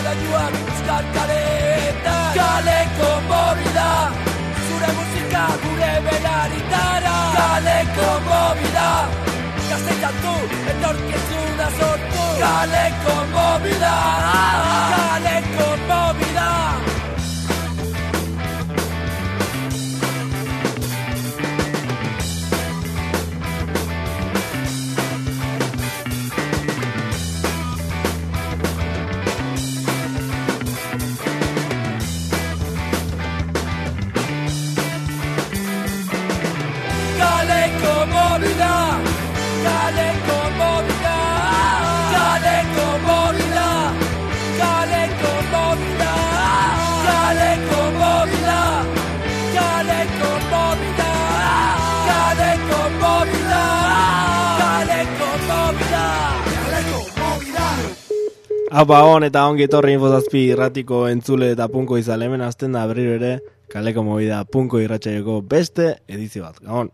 gailuak euskal kaleetan. Kaleko movida, zure musika gure benaritara. Kaleko movida, gazteizatu etorkizuna sortu. Kaleko movida, kaleko movida. Apa hon eta ongi etorri Infozazpi irratiko entzule eta punko izan hemen azten da berriro ere kaleko movida punko irratsaileko beste edizio bat. Gabon.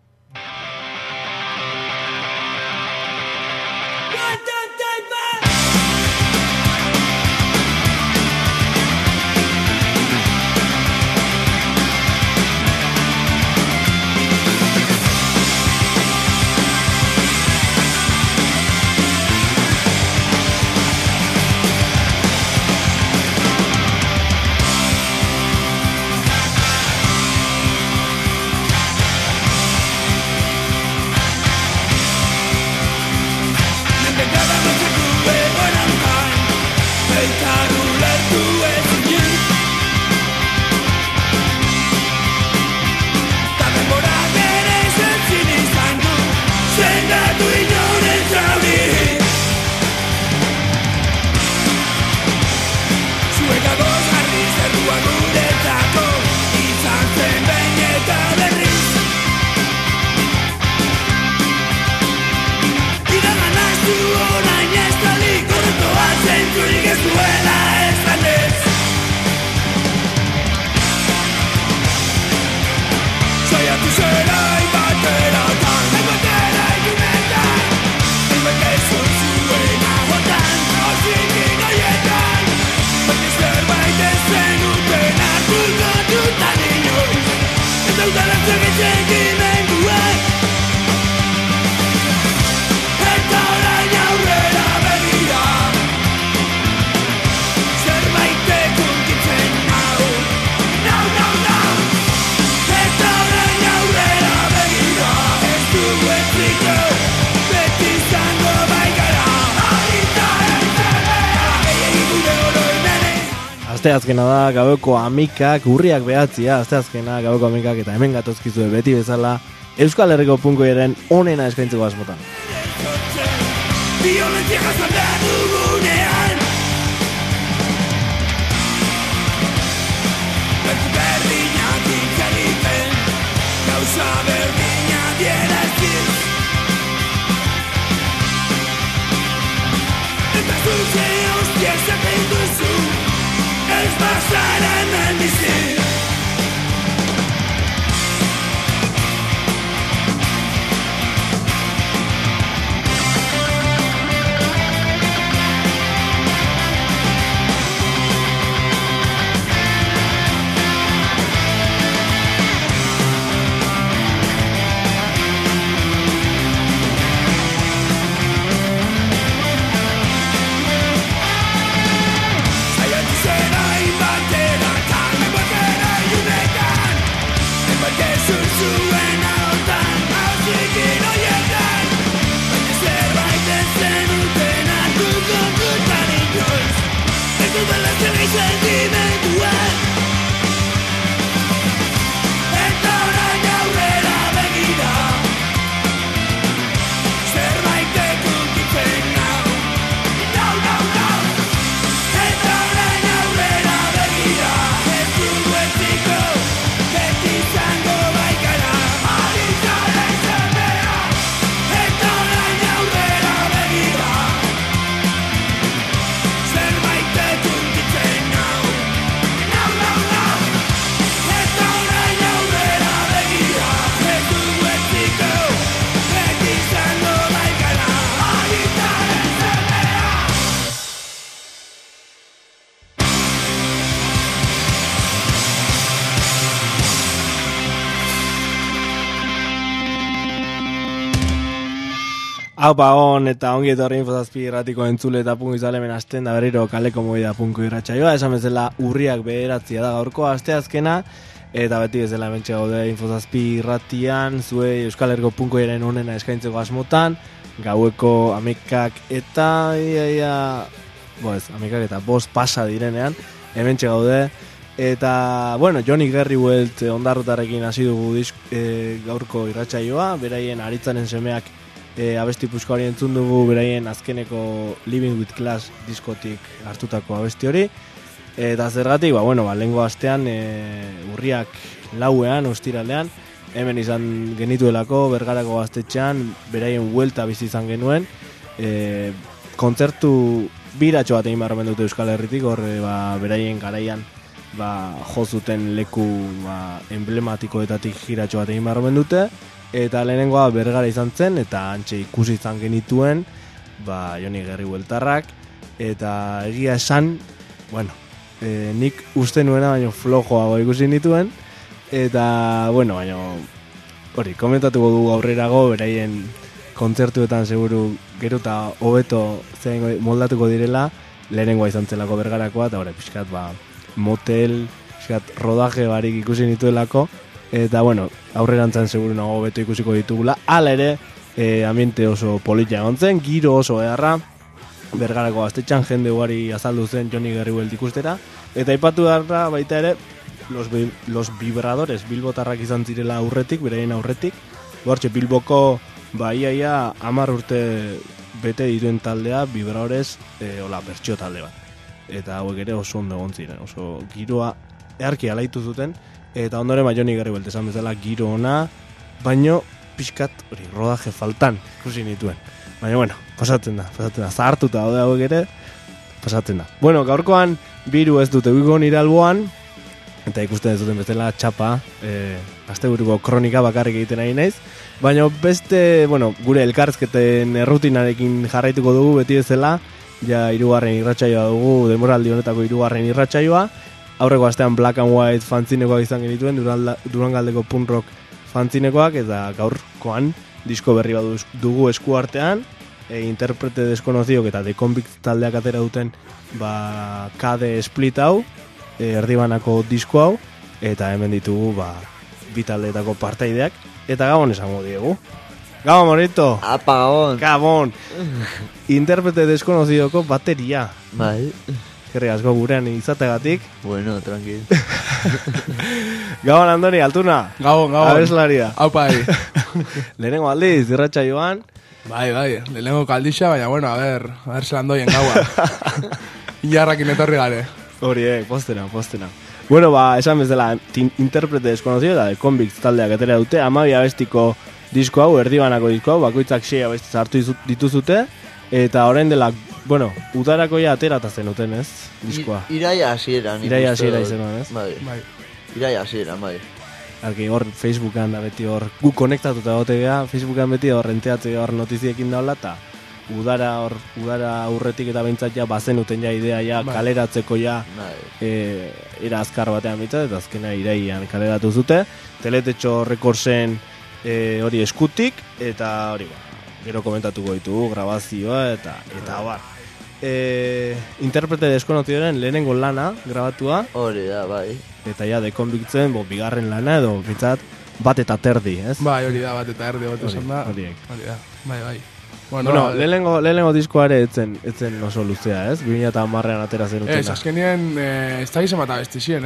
Asteazkena da gaueko amikak, urriak behatzia, asteazkena gaueko amikak eta hemen gatozkizue beti bezala Euskal Herriko punkoiaren onena eskaintzeko asmotan. Violentzia jazalda dugunean berdinak itzaliten gauza berdina dierazkiz eta zuze hostia esaten duzu ez bazara hemen bizi. Aupa on eta ongi etorri Infozazpi irratiko entzule eta punko izalemen asten da berriro kaleko moida punko irratsaioa, esan bezala urriak 9 da gaurko asteazkena, eta beti bezala hementxe gaude Infozazpi irratian, zuei Euskal Herriko punkoiaren onena eskaintzeko asmotan, gaueko amekak eta amekak eta 5 pasa direnean, hementxe gaude. Eta, bueno, Johnny Gerriwelt ondarrotarekin hasi dugu gaurko irratsaioa, beraien aritzaren semeak abesti puska hori entzun dugu, beraien azkeneko Living with Class diskotik hartutako abesti hori. Eta zergatik, lehengo astean urriak 4ean, ostiralean, hemen izan genituelako, Bergarako gaztetxean, beraien huelta bizi izan genuen. Kontzertu biratxo bat egin barromen dute Euskal Herritik, beraien garaian jo zuten leku emblematikoetatik giratxo bat egin barromen dute. Eta lehenengoa Bergara izan zen, eta antxe ikusi izan genituen, Joni Gerriweltarrak, eta egia esan, nik uste nuena baino flojoago ikusi nituen, eta, hori, komentatuko dugu aurrerago, beraien kontzertuetan seguru gero eta hobeto moldatuko direla, lehenengoa izan zelako Bergarakoa, eta hori, pixkat, motel, pixkat, rodaje barik ikusi nituelako, eta, aurrerantzan seguru nago beto ikusiko ditugula. Hala ere, ambiente oso polita egon zen, giro oso eharra, Bergarako gaztetxan jende ugari azaldu zen Johnny Gerriwelt ikustera, eta aipatu beharra baita ere, los vibradores bilbotarrak izan zirela aurretik, beraien aurretik, bortxe Bilboko, iaia 10 urte bete dituen taldea, vibradores, bertxio talde bat. Eta hauek ere oso ondo egon ziren, oso giroa eharki alaitu zuten, eta ondoren Johnny Gerriwelt esan bezala giro ona, baino pixkat hori rodaje faltan ikusi nituen. Baina, pasatzen da, zahartuta daude hauek ere, pasatzen da. Gaurkoan biru ez dute guiko nire alboan, eta ikusten ez duten bezala txapa, asteburuko kronika bakarrik egiten ari naiz, baina beste, gure elkarrezketen errutinarekin jarraituko dugu beti bezala, ja 3. irratsaioa dugu, denboraldi honetako 3. irratsaioa. Aurreko astean Black and White fantzinekoak izan genituen, Durangaldeko punk rock fantzinekoak, eta gaurkoan disko berri bat dugu esku artean, Interprete Desconocido eta The Convict taldeak atera duten KD Split hau, erdibanako disko hau, eta hemen ditugu bi taldeetako partaideak, eta Gabon esango diegu. Gabon, Morito! Apa, Gabon! Gabon! Interprete Desconocidoko bateria. Bai. Gerri asko gurean izategatik. Bueno, tranquil. Gabon, Andoni, altuna. Gabon. Abeslaria. Aupa, Lehenengo aldiz, irratsaioan. Bai, lehenengo kaldixa, baina, a ver zelan doien gaua. Ilarrakin etorri gare. Hori, postena. Esan bezala, Interprete Desconocido eta The Convict taldeak atera dute, 12 abestiko disko hau, erdibanako disko hau, bakoitzak 6 abesti hartu dituzute, eta orain dela, udarako ja aterata zenuten, ez? Diskoa. Iraia hasieran. Iraia hasiera izenuan, ez? Bai. Iraia hasieran, bai. Arki hor Facebookan da beti hor gu konektatuta gote gea, Facebookan beti hor renteatze hor notiziekin daula, eta udara aurretik eta behintzat ja bazenuten ja idea ja kaleratzeko ja era azkar batean bintzat, eta azkena iraian kaleratu zute, Teletetxo Recordsen hori eskutik, eta hori gero komentatuko ditugu, grabazioa eta bar. Interprete Desconocidoren lehenengo lana grabatua. Hori da, bai. Eta ja, The Convictzen, bigarren lana edo, bintzat, bat eta terdi, ez? Bai, hori da, bat eta erdi bat esan da. Hori da, bai. Lehenengo diskoare etzen oso luzea, ez? 2010an atera zenutena. Ez, azkenien, ez da gizan bat abestizien,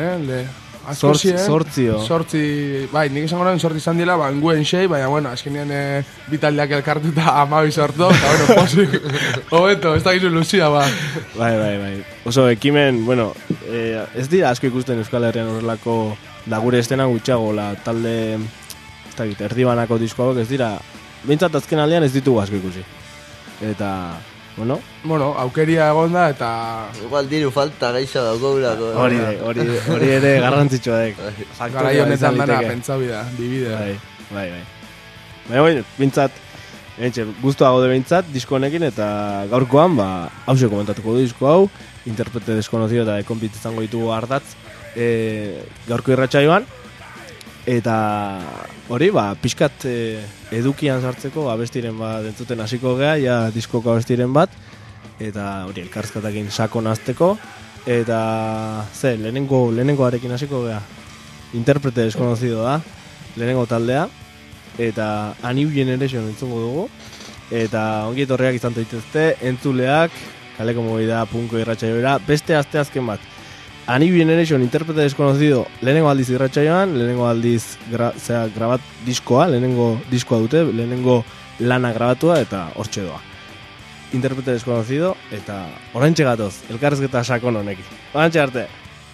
Sortzi, bai, nik esan goren sortzi izan dila, nguen xei, baina, azkenean bitaldeak elkartu eta 12 sortu, eta, posik, hobeto, ez da gizu luzia, Bai. Oso, ekimen, ez dira asko ikusten Euskal Herrian horrelako, da gure estena gutxago, talde, ez da erdibanako diskoak, ez dira, bintzat azken aldean ez ditugu asko ikusi. Eta, aukeria egon da, eta... Igual diru falta gaitza daugurako. Hori ere garrantzitsua dek. Garai honetan dana, pentsau bibide. Bai. Baina, bintzat, guztua gaude bintzat, disko honekin, eta gaurkoan, hause komentatuko du disko hau, Interprete Desconocido eta The Convict izango ditugu ardatz, gaurko irratsaioan, Eta hori, pixkat edukian sartzeko abestiren bat entzuten hasiko gea, ja diskoko abestiren bat, eta hori elkarrizketakin sakon azteko, eta lehenengoarekin hasiko gea. Interprete desconocido da, lehenengo taldea, eta A New Generation entzungo dugu, eta ongi etorriak izan daitezte entzuleak, kaleko movida punko irratsaioera, beste asteazken bat. A New Generation Interprete Desconocido lehenengo aldiz irratsaioan, lehenengo aldiz grabat diskoa, lehenengo diskoa dute, lehenengo lana grabatua eta hortxe doa. Interprete Desconocido eta oraintxe gatoz, elkarrizketa sakon honekin. Oraintxe arte!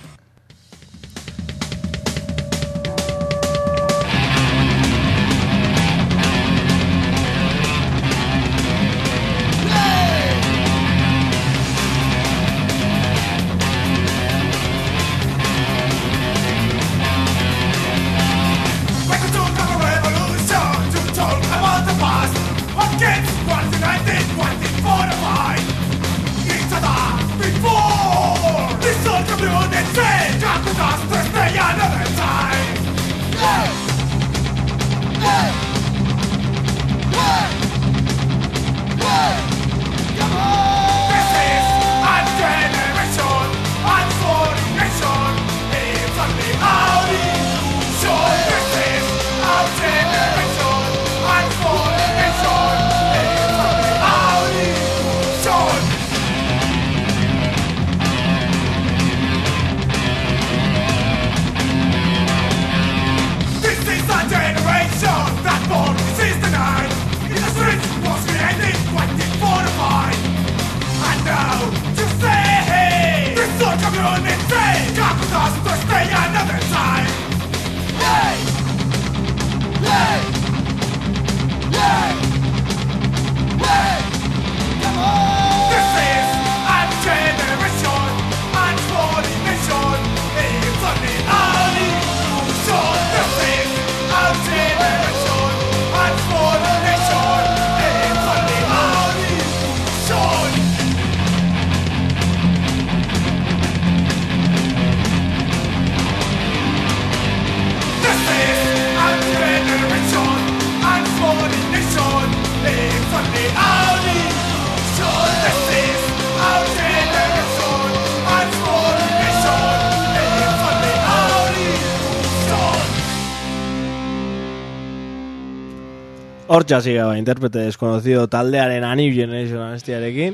Hortxe hasi gaba, Interprete Desconocido taldearen A New Generation abestiarekin,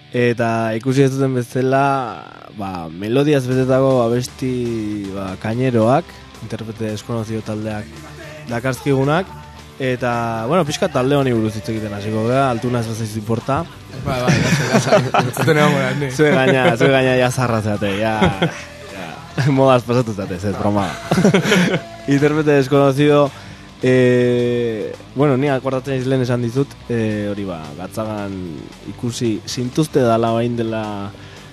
eta ikusi ez duten bezala, melodiaz betetako abesti kaineroak, Interprete Desconocido taldeak dakarzkigunak, eta, pixka talde honi buruz hitz egiten hasiko gara, altuna ez bazaiz importa. Zue gaina ya zarra zeate, ya modaz pasatu zate, zet broma. Interprete Desconocido, ni akordatzen izlen esan dizut, hori gatzagan ikusi zintuzte dala bain dela,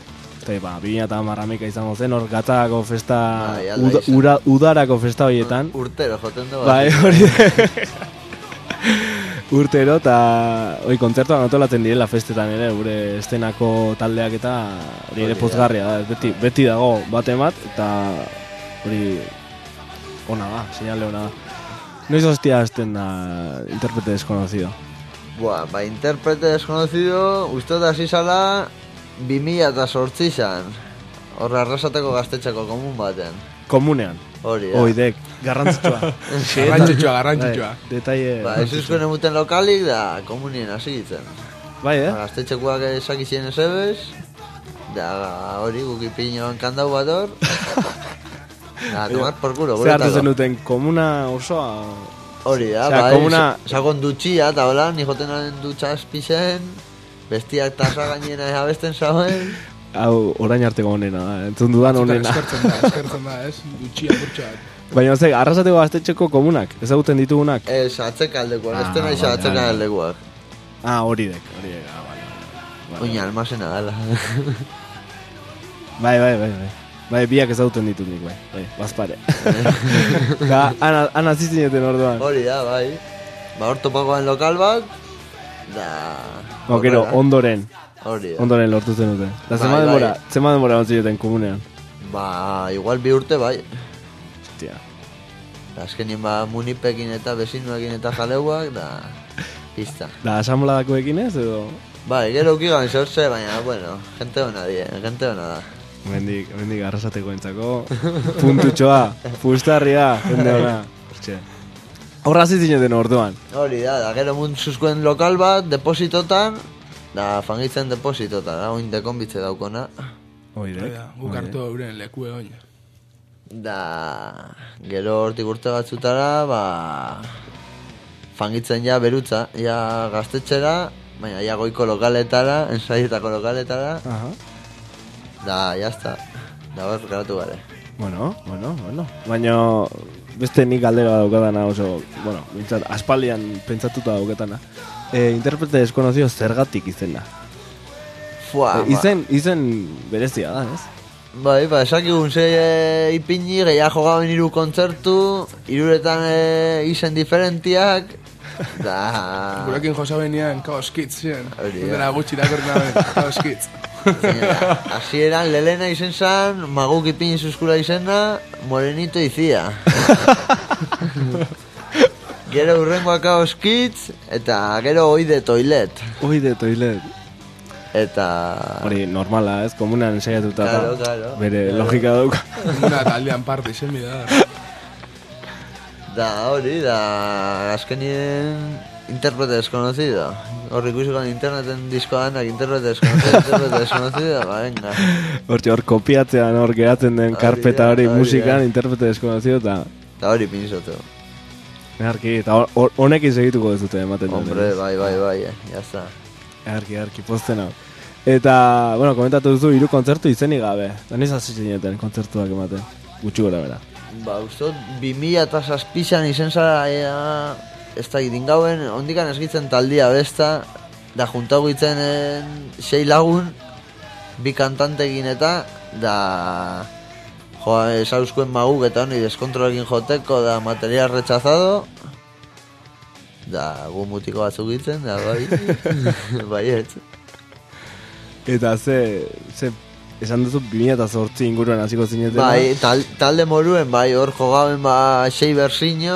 2010 izango zen, hor gatzagako festa, udarako festa horietan. Urtero, joten du. Hori urtero, eta kontzertuak antolatzen direla festetan ere, gure estenako taldeak eta hori ere pozgarria da, beti dago bate bat, eta hori ona da, seinale ona da. Noiz hostia hasten da Interprete Desconocido? Interprete Desconocido, uste da zizala 2008 izan. Horra arrasateko gaztetxako komun baten. Komunean? Hori, Oidek, garrantzitsua. Garrantzitsua. Detaile. Ez uzkoen emuten lokalik da komunien hasi ditzen. Gaztetxekoak esakizien ezebez, da hori gukipinoan kandau bat hor. Tomar por culo, zer hartu zenuten, komuna osoa? Hori da, sakon dutxia, eta hola, nijotenaren dutxa espisen, bestiak tasa gainena abesten zauen. Hau, orain arteko honena da, entzun dudan honena. Eskertzen da, ez, dutxia burtxak. Baina, arrasateko gaztetxeko komunak, ezaguten ditugunak? Ez, atzekaldekuak, ez dena izan atzekaldekuak. Hori dek. Oina, almazena dala. Bai, biak ezaguten ditut nik, bai, bazpare. Ana zizineten orduan. Hori da, bai. Hor topakoan lokal bat, da... Gero, ondoren. Hori da. Ondoren lortu zenuten. Da, zema denbora ontzileten komunean? Igual 2 urte, bai. Hostia. Da, azkenien munipekin eta bezinuekin eta jaleuak, da, pista. Da, asambladakoekin ez, edo? Bai, gero ukigan sortze, baina, bueno, gente hona da. Mendik arrasateko entzako, puntutxoa, pustarria, jende hona. Horra zizineten orduan. Hori da, gero muntzuzkoen lokal bat, depositotan, da, fangitzen depositotan, oin dekonbitze daukona. Oidek. Guk hartu euren lekue oin. Da, gero hortik urte batzutara, fangitzen ja berutza, ja gaztetxera, baina ja goiko lokaletara, ensaietako lokaletara. Da, jazta, da hor garatu gare. Bueno. Baina beste nik galdera daukatana oso, bueno, bintzat, aspaldian pentsatuta daukatana. Interprete desconocido zergatik izena. Izen berezia da, ez? Bai, esakigun ze ipini, gehiago gaben 3 kontzertu, 3etan izen diferentiak, da... Gurekin josa benian, Kaos Kids, ziren. Dena gutxi dakorren daben, Kaos Kids. Así eran, Lelena izen zan, Maguk ipini zuzkula izena, Morenito izia. Gero urrengoa Kaos Kids, eta gero Oide Toilet. Eta... Hori, normala, ez? Komunan ensaiatuta. Claro. Bere logika dauka. Komuna eta aldean parte izen bida. Da, hori, da... Azkenien... Interprete desconocido. Hor ikusiko interneten diskoanak interprete desconocido, venga. Hor kopiatzean hor geratzen den karpeta hori musikan, interprete desconocido, eta hori pinzotu. Eharki, eta honekin segituko dezute ematen dut. Hombre, bai, jazta. Eharki, pozten hau. Eta, bueno, komentatu duzu 3 kontzertu izenik gabe. Eta niz azizineten kontzertuak ematen. Gutxi gora bera. Ustot, 2007an izen zara, ez da gitin gauen, ondikan esgitzen taldia besta, da juntago itzen 6 lagun, 2 kantantekin eta, da... Esauzkoen Maguk eta honi deskontrolekin joteko, da material rechazado, da gu mutiko batzuk itzen, da bai ez. Eta ze esan duzu 2008 inguruan hasiko zineten. Bai, talde moruen, bai, hor jogaben 6 bersiño,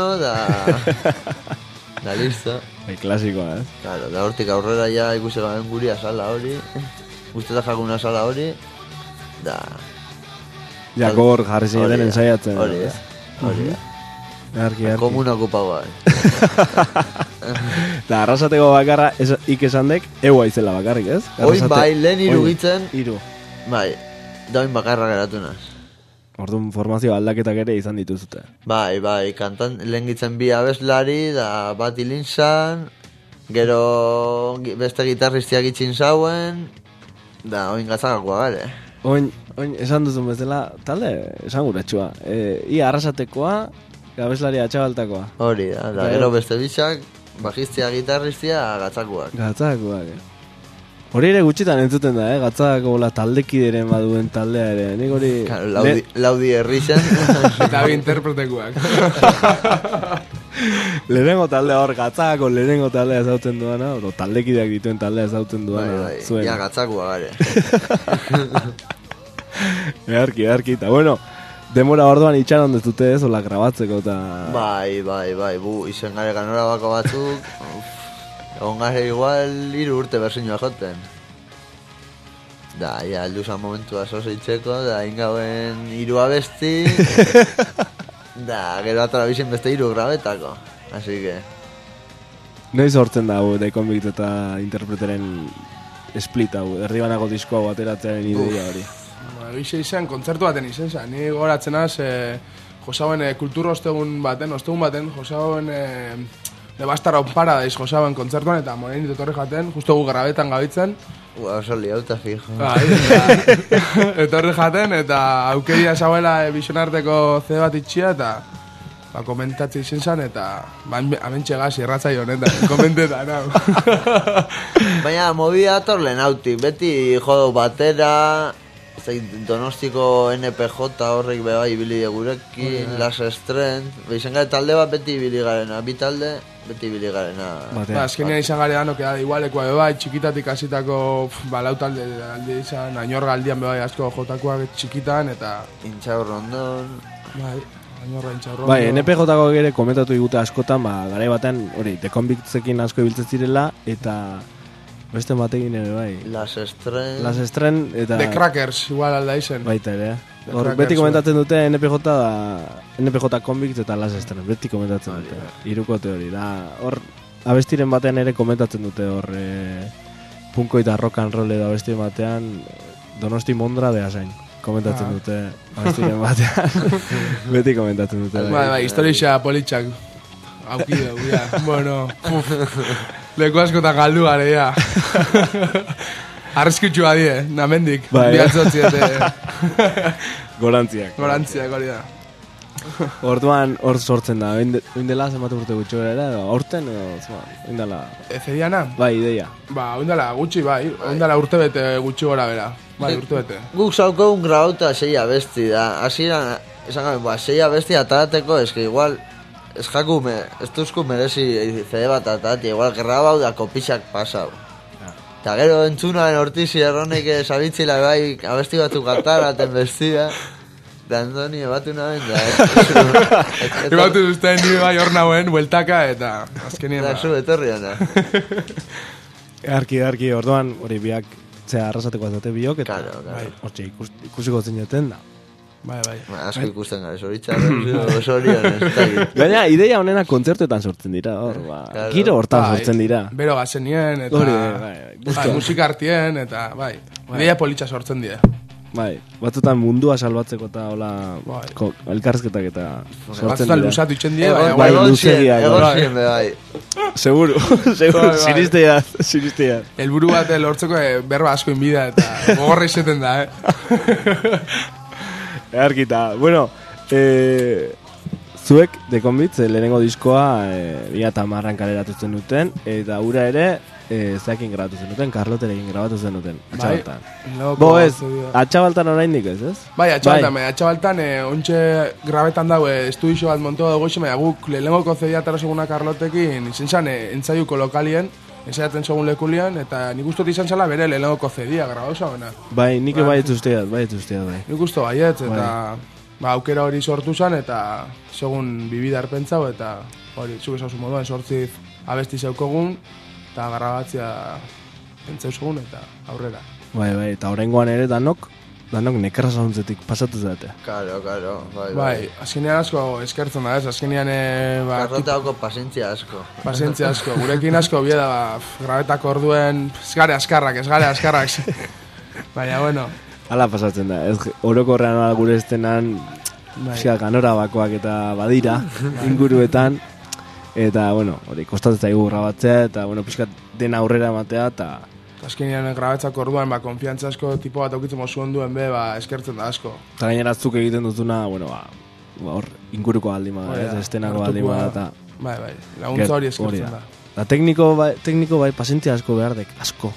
da listo. Bai, klasikoa, Claro, da hortik aurrera ja ikusi gaben guri asala hori, guzteta jakuna asala hori, da... Jakor jarri zineten ensaiatzen. Hori Arki. Komuna okupagoa. Da, arrasateko bakarra ikesan eua izela bakarrik, ez? Oin bai, lehen 3 gitzen. 3. Bai, da oin bakarra geratu naz. Orduan formazio aldaketak ere izan dituzute. Bai, lehen gitzen 2 abeslari, da bat ilintzan, gero beste gitarristiak itxin zauen, da oin gatzakakoa gare. Oin, esan duzun bezala, talde, esan guretxua. Ia arrasatekoa, gabeslaria atxabaltakoa. Hori da, gero beste bitxak, bajistia, gitarristia, gatzakuak. Hori ere gutxitan entzuten da, gatzako taldekideren baduen taldea ere. Nik hori... Laudi errixen. Eta 2 interpretekoak. Lehenengo taldea hor, gatzako lehenengo taldea ezautzen duana, o taldekideak dituen taldea ezautzen duana. Bai, ja gatzakua gare. Eharki, eta bueno, demora orduan itxaron dezute ez, ola grabatzeko eta... Bai, izen gare ganora bako batzuk, egon gare igual 3 urte berzinua joten. Da, ja, alduzan momentua soseitzeko, da, ingauen 3 abesti, da, gero atara bizien beste 3 grabetako, así que... Noiz hortzen da, Dekonbikt eta interpreteren split hau, derribanako disko hau ateratzearen ideia hori. Egize izan, kontzertu baten izen zan, ni goratzen az, josauen kultur ostegun baten, josauen Nebastara on Paradise josauen kontzertuan, eta Morenito etorri jaten, justo gu grabetan gabitzen. Oso liauta fijo. Etorri jaten, eta aukeria esauela visionarteko CD bat itxia, eta komentatzen izen zan, eta amentxe gaz irratzai honetan, komentetan, hau. Baina, movida atorlen hautik, beti jodo batera, Donostiko NPJ horrek beba ibili gurekin, Las Strength, izan gare talde bat beti ibili garena, 2 talde beti ibili garena. Azkenean izan gare dano, da igualekoa beba, txikitatik hasitako lau talde alde izan, Añorga aldian beba asko jotakoak txikitan, eta... Intxaur Rondon... Bai, Bai, NPJ-ko ere komentatu digute askotan, garai batean, hori, The Convictsekin asko ibiltzen zirela, eta beste batekin ere, bai. Las Estren, eta... The Crackers, igual alda izen. Baita ere, hor, beti komentatzen dute NPJ Convict eta Las Estren, beti komentatzen dute, hirukote hori, da, hor, abestiren batean ere komentatzen dute, hor, punko eta rock and roll edo abestiren batean, Donosti Mondra de Asain. Komentatzen dute, abestiren batean, beti komentatzen dute. Bai, historia politxak. Aukide, ja. Bueno, leku askotan galdu gare, ja. Arrezkutxua die, namendik. Biatzotziete. Gorantziak. Gorantziak, hori da. Orduan, hor sortzen da. Oindela, zenbate urte gutxo gara, aurten, oindela... Ezediana? Bai, ideia. Oindela gutxi, bai. Oindela urte bete gutxi gora bera. Bai, urte bete. Guk zauko un grauta 6 abesti da. Asiran, esan gabe, 6 abesti atarateko, eske igual... Ez duzku merezi CD bat atati, igual grabau da kopixak pasau. Eta gero entzunaren hortizi erronek sabitzila bai abesti batzuk ataraten bestia. Da Andoni ebatu naben da. Ebatu duzten nire bai hor nauen, bueltaka eta azkenien da. Da zu etorriana. Arki, orduan hori biak zea arrasateko azate biok eta hortxe ikusiko zineten da. Bai. Asko ikusten gara, zoritzarren, Gaina, ideia honena kontzertuetan sortzen dira, hor, giro hortan sortzen dira. Bero gazenien, eta musika hartien, eta, bai, ideia politxa sortzen dira. Bai, batzutan mundua salbatzeko eta hola elkarrezketak eta sortzen dira. Batzutan lusatu itxen dira, bai, luzegiak. Egozien, bai. Seguro, sinistea. Elburu bat lortzeko berba asko inbida, eta gogorra izeten da, Argita, bueno, zuek The Convicts lehenengo diskoa 2010an kaleratu zen duten, eta ura ere zeakin grabatu zen duten, Karloterekin grabatu zen duten, Atxabaltan. Bo ez, Atxabaltan oraindik ez? Bai, Atxabaltan ontxe grabetan daue estudixo bat montua dugu isen, guk lehenengoko zedia taro seguna Karlotekin izen zan entzaiuko lokalien, ensaiatzen segun lekulian, eta nik ustot izan zala bere lehenengoko zedia grabauza bena. Bai, nik baiet usteat, bai. Nik usto baiet, eta aukera hori sortu zan, eta segun bibidar pentsau, eta hori, zuk esauzu moduan, sortziz abesti zeukogun, eta grabatzea pentsau segun, eta aurrera. Bai, eta horrengoan ere danok nekarra zauntzetik pasatu zate. Karo, bai. Bai, azkenean asko eskertzen da ez, azkenean... Karroteako pazientzia asko. Pazientzia asko, gurekin asko bieda, grabetako orduen, ez gare askarrak. Baina, bueno. Hala pasatzen da, ez orokorrean gure estenan, ganora bakoak eta badira, inguruetan, eta, bueno, hori, kostatzen zaigu grabatzea, eta, bueno, pixkat dena aurrera ematea, eta... Azkenean grabetzak orduan, konfiantza asko tipo bat aukitzen mozuen duen be, eskertzen da asko. Eta gainera zuk egiten duzuna, bueno, hor, inguruko aldima, estenako aldima, eta... Bai, laguntza hori eskertzen da. Da tekniko bai, pazientzia asko behar dek, asko,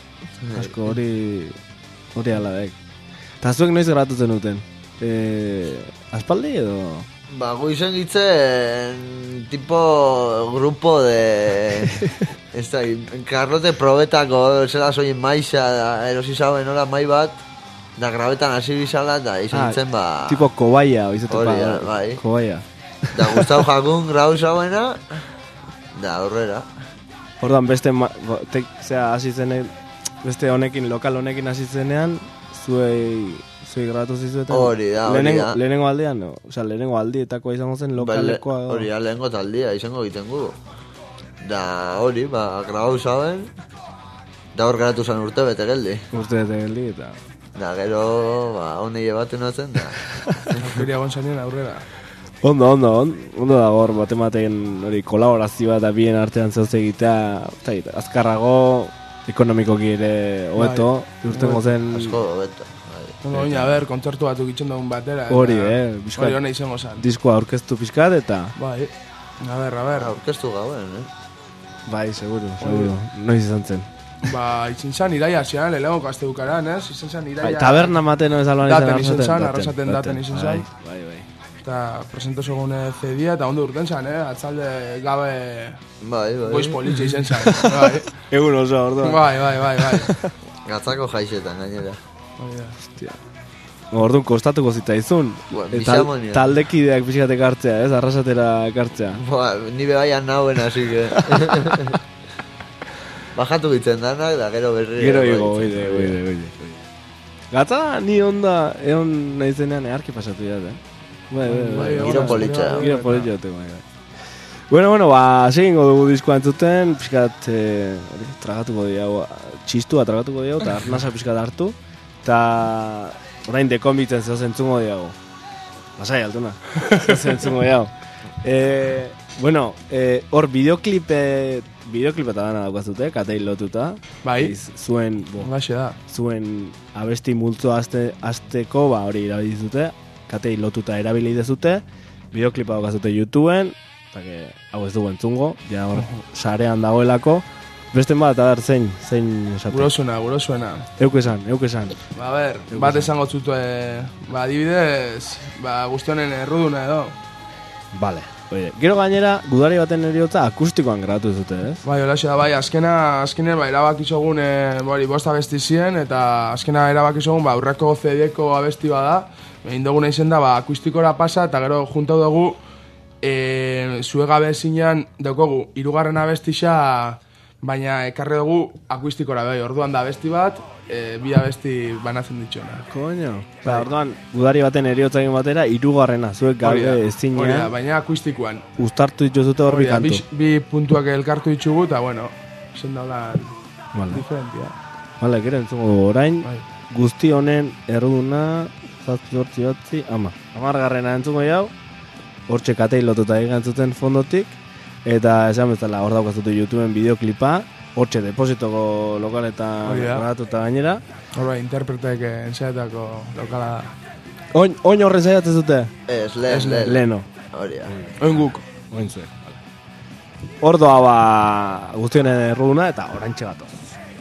hori aladek. Eta zuek noiz grabatutzen duten? Aspaldi edo... Gu izan gitzen tipo grupo de... Karlote probetako, zela soin maiza, erosi zauen hola mai bat, da grabetan hasi bizala, eta izan gitzen tipo kobaia, oizetu bai. Kobaia. Da Gustavo Jakun grau zauena, da aurrera. Orduan beste, hasi zenean, beste honekin, lokal honekin hasi zenean, zuei grabatu zizuetan? Hori da. Lehenengo aldean, no? Osa, lehenengo aldietakoa izango zen lokalekoa... Hori da, lehenengo taldia izango egiten gu. Da hori, grabau zauen, da hor geratu zen urte bete geldi. Eta... Da gero, honei ebatu natzen, da. Aukeria gontzanien aurrera. Ondo da hor, batematen hori kolaborazioa da bien artean zehoz egitea, azkarrago, ekonomikoki ere hobeto, urtengo zen... Asko hobeto. A ber, kontzertu batuk itxen daun batera. Hori, Hori hona izango zan. Diskoa aurkeztu pixkat eta... Bai, a ber. Aurkeztu gauen, Bai, seguro. Noiz izan zen. Izan zan iraia zean, lehenko kaste dukaran, ez? Izan zan iraia... Taberna maten, ez alban arrasaten daten izan zan. Bai. Eta presento segun CD-a eta ondo urten zan, atzalde gabe... Bai. Goiz politxe izan zan. Egun oso, orduan. Bai. Gatzako jaixetan, gainera. Hostia. Orduan kostatuko zitaizun. Taldekideak pixkatek hartzea, ez? Arrasatera ekartzea. Ni bebaian nauen, así que... Bajatu bitzen danak, da gero berri... Gero higo, oide. Gatza, ni onda, egon nahi zenean eharki pasatu dira, Giro politxa. Giro politxa, Bueno, segingo dugu diskoa entzuten, pixkat, tragatuko diago, txistua tragatuko diago, eta arnasa pixkat hartu, eta orain dekonbitzen zeo zentzungo diago. Lasai, altuna. Zeo zentzungo diago. Bueno, hor bideoklipa eta dana daukazute, katei lotuta. Bai. Zuen abesti multzo azteko, hori irabidizute, katei lotuta erabili dezute, bideoklipa daukazute YouTubeen, eta hau ez dugu entzungo, ja hor sarean dagoelako. Besten bat, a ber, zein esatu. Gurosuena. Euk esan. A ber, bat esango zutu, adibidez, guztionen erruduna edo. Vale. Oide, gero gainera, gudari baten eriotza akustikoan grabatu dute, ez? Bai, holaxe da, bai, azkenen erabakizogun bost abesti ziren, eta azkena erabakizogun aurreko CD-ko abesti bada, egin duguna izen da, akustikora pasa, eta gero juntau dugu, zuegabe zinean daukogu, 3. abestixa, baina ekarri dugu akustikora, bai, orduan da abesti bat, bi abesti banatzen ditxona. Koño. Orduan, gudari baten eriotza egin batera, 3. zuek gabe zinean. Hori da, baina akustikoan. Uztartu dituzute hor bi kantu. Bi puntuak elkartu ditugu, eta bueno, zen daulan diferentia. Vale, gero entzungo orain, guzti honen erruduna, 7, 10 entzungo jau, hortxe katei lotuta egin zuten fondotik, eta esan bezala hor daukazute YouTubeen bideoklipa, hortxe depositoko lokaletan grabatuta gainera. Horba, interpretek ensaiatako lokala da. Oin horren saiatzen zute? Ez, Leno. Hori da. Oin guk. Oin zuek. Ordoa guztionen erruduna eta orantxe gatoz.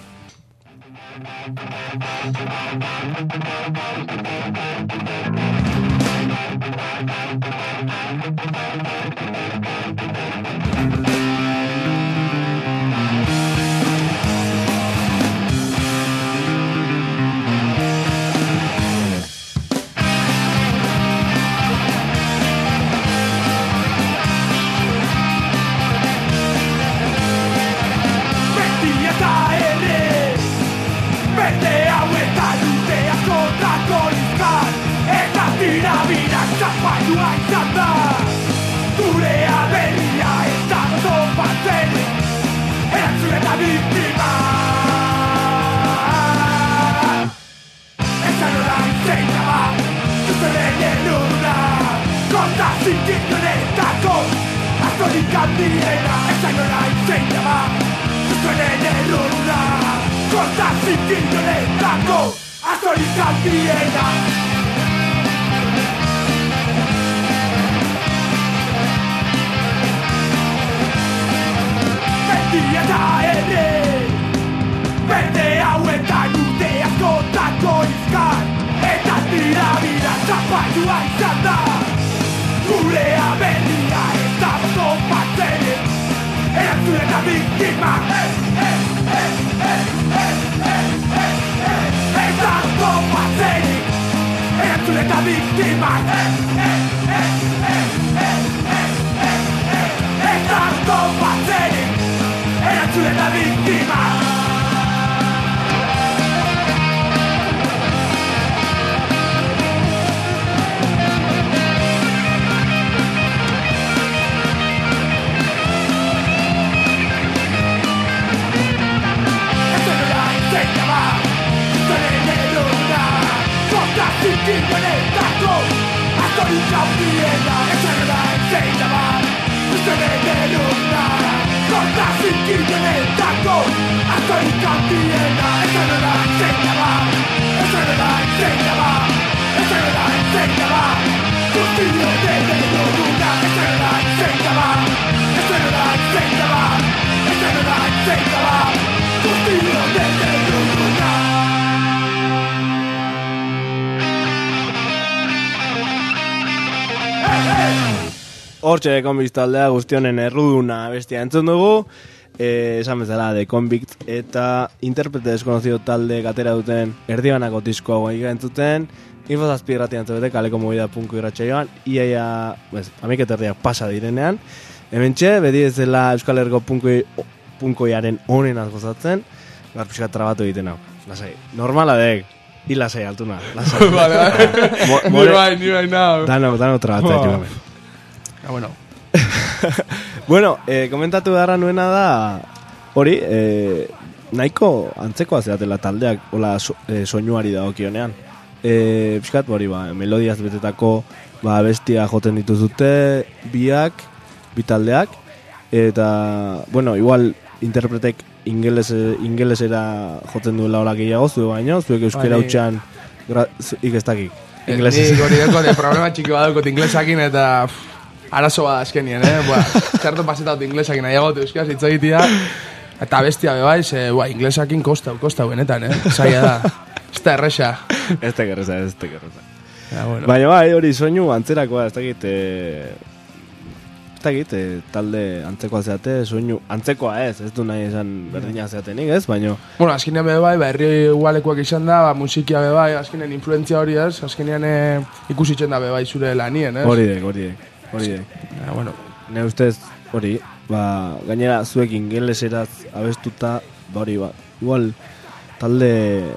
Zapatua izan da Gurea berria ez dago topatzen Erantzun eta biktima Ezan orain zein daba Zuzenen erruna Konta zinkizionetako Azorik handiena Ezan orain zein daba Zuzenen erruna Konta zinkizionetako Azorik handiena Eta ere Berde hauetan urte askotako izkan Eta tira zapatua izan da Gurea berria ez da topatzen Erantzun eta biktima Ez da topatzen Erantzun eta biktima Ez da topatzen Erantzun eta biktima Ezen orain zein daba Zuzenen erruna Konta zinkizionetako Azorik handiena Ezen orain zein daba Zuzenen erruna Konta zinkizionetako Azorik handiena Ezen orain zein daba Ezen orain zein daba Ezen orain zein daba Guztio dene duguna Ezen orain zein daba Ezen orain zein daba Ezen orain zein daba Guztio dene duguna Hortxe de Convict taldea guztionen erruduna bestia entzun dugu, esan bezala de Convict eta interprete desconocido talde atera duten erdibanako diskoa goiga entzuten, Infozazpi irratian zebete, kaleko movida.co irratsaioan, iaia, amik eterdiak pasa direnean, hementxe, beti ez dela Euskal Herriko punkoiaren onenaz gozatzen, gaur pixka trabatu egiten hau. Lasai, normala dek, lasai altuna. Lasai. Vale. Ni bai, nao. Dano trabatzea jugamen. Bueno. Bueno, komentatu beharra nuena da, hori, nahiko antzekoa zeatela taldeak, hola soinuari dagokionean. Piskat, hori, melodiaz betetako bestia joten dituzute, bi taldeak, eta, bueno, igual interpretek ingelesera joten duela hola gehiago, zue baino, zuek euskera hutxan ikestakik. Ni hori dut, problema txiki badukot inglesakin eta arazo bada azkenien, txarto pasetat inglesakin nahiago euskaraz hitzagitia, eta bestia bebaiz, inglesakin kostau benetan, zaila da. Ez da erresa. Ez da erresa. Baina hori soinu antzerakoa, ez dakit, talde antzekoa zeate, soinu antzekoa ez du nahi esan berdina zeatenik ez, baina... Bueno, azkenean bebai, herri igualekoak izan da, musikia bebai, azkenean influentzia hori ez, azkenean ikusitzen da bebai zure lanien, ez? Hori dek. Bueno. Ne ustez, hori, gainera zuek ingeleseraz abestuta, hori, igual, talde...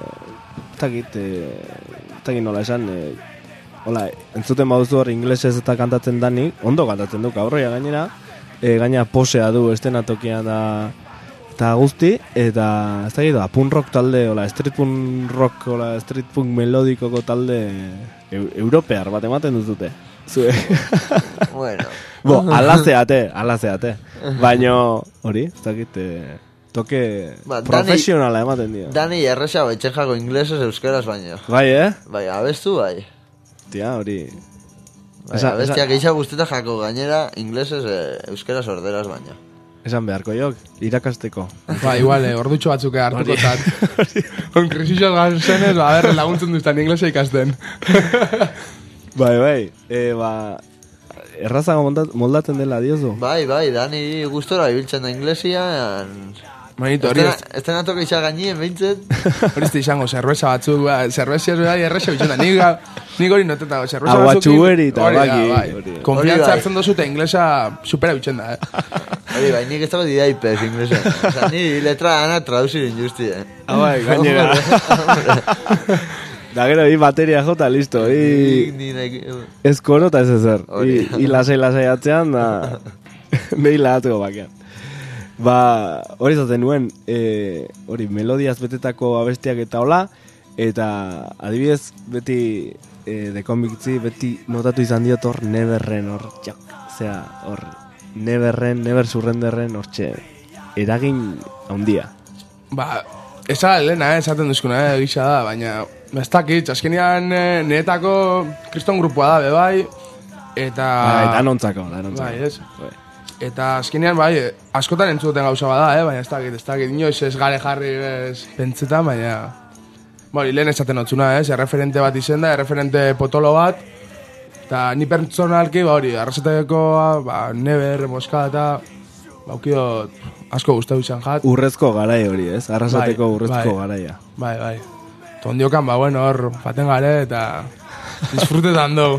Ez dakit nola esan, entzuten baduzu hor inglesez eta kantatzen danik, ondo kantatzen duk aurroia gainera, gaina posea du estenatokian eta guzti, eta ez dakit, punk rock talde, street punk rock, street punk melodikoko talde europear bat ematen duzute. Zue. Bueno. Alazeate. Baina hori, ez dakit... Toke profesionala ematen dira. Dani erresa baitzen jako inglesez euskeraz baino. Bai, Bai, abestu bai. Tia, hori... Abestiak eixa guzteta jako gainera inglesez euskeraz orderaz baino. Esan beharko jok, irakasteko. Ba, igual, ordutxo batzuk hartuko zat. On krisixoz gazenez, laguntzen duztan inglesa ikasten. Bai, errazago moldatzen dela, diozu? Bai, Dani gustora ibiltzen da inglesian... Manito, hori ez da nato geixak gainien, behintzen. Hori ez da izango, zerbeza batzuk, zerbezia zua erresa bitxen da, nik hori noteta, zerbeza batzuk... Aguatxueri eta baki. Konfiantza hartzen dozute inglesa supera bitxen da, Hori bai, nik ez dago didaipez inglesa. Osa, ni letra gana traduzirin justi, Bai, gainera. Da gero, bateria jota, listo. Ez koro eta ez ezer. Lasai atzean, da... Behi lahatuko bakean. Hori zaten nuen, hori melodiaz betetako abestiak eta hola, eta adibidez, beti dekonbitzi, beti notatu izan diot hor neverren, hor never surrenderren, hor eragin handia. Esa lehena, esaten duzkuna, gisa da, baina ez dakit, azkenean niretako kriston grupua da, bebai, eta... Eta nontzako. Bai, ez. Eta azkenean, askotan entzuten gauza bada, baina ez dakit, inoiz ez gare jarri pentsetan, baina... Lehen esaten otzuna, erreferente bat izen da, erreferente potolo bat, eta ni pertsonalki, arrasateko, neber, moska eta... Baukidot, asko guztau izan jat. Urrezko garai hori, ez? Arrasateko urrezko garaia. Bai. Tondiokan, hor, paten gare eta... Disfrutetan dugu.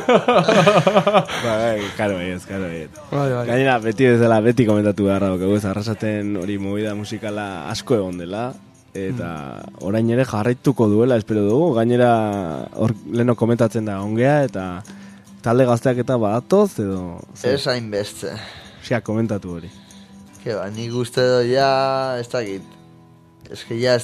Karo ez. Gainera, beti komentatu beharra dugu, arrasaten hori movida musikala asko egon dela, eta orain ere jarraituko duela, espero dugu. Gainera, hor leheno komentatzen da ongea, eta talde gazteak eta badatoz, edo... Ez hainbeste. Komentatu hori. Nik uste do ez dakit. Ez que ez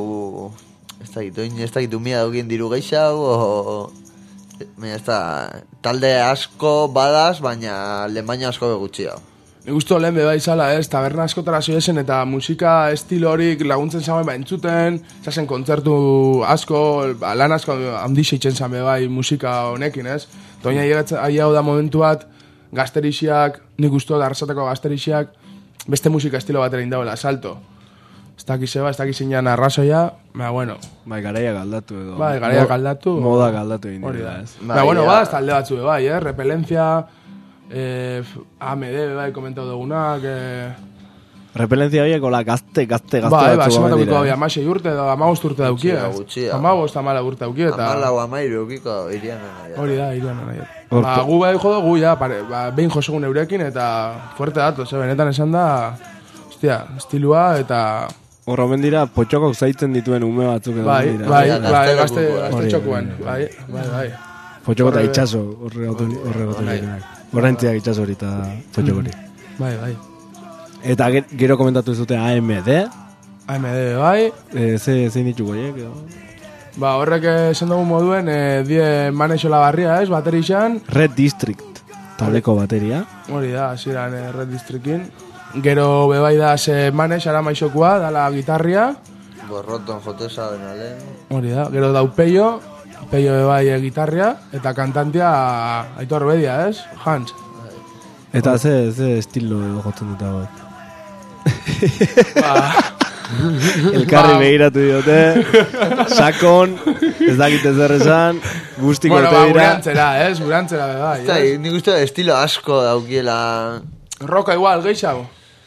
dakit umia daukien diru gehiago, ez da, talde asko badaz, baina lehen baina asko begutxi hau. Nik uste lehen beba izala, taberna askotara zoiesen eta musika estilo horik laguntzen zamen entzuten, zazen kontzertu asko, lan asko handixeitzen zamen bai musika honekin, ez? Toina hau da momentu bat, gazterixiak, nik uste da arrasateko gazterixiak, beste musika estilo batera indauela, salto. Ez dakizean arrazoia, bueno. Garaia galdatu edo. Garaia galdatu. Moda galdatu egin dira, ez. Talde batzu, Repelencia, AMD, komentau dugunak, Repelentzia horiek, hola, gazte batzu dira. 16 urte edo 15 urte daukia. 15 amala urte daukia. 14 ukiko irian nahi. Hori da, irian nahi. Gu bai jodo, gu ja, behin josegun eurekin, eta fuerte dato, benetan esan da, hostia, estilua, eta... Horra omen dira, potxokok zaitzen dituen ume batzuk edo. Bai, gazte txokuen, bai. Potxoko eta itxaso, horrentziak itxaso hori eta potxoko hori. Bai. Eta gero komentatu zuten AMD. AMD, bai. Zein dituko hiek? Horrek esan dugu moduen, die manexola barria, bateri izan. Red District, taldeko bateria. Hori da, ziren Red Districtin. Gero bebai da ze manex, ara maixokua, dala gitarria. Borroton jotesa benalen. Hori da, gero dau peio bebai gitarria, eta kantantia Aitor Bedia, ez? Hans. Eta ze estilo jotzen dut hau. Elkarri begiratu diote, sakon, ez dakite zer esan, guztiko dute dira. Burantzera bebai, ez? Nik uste estilo asko daukiela... Roka igual, geixago.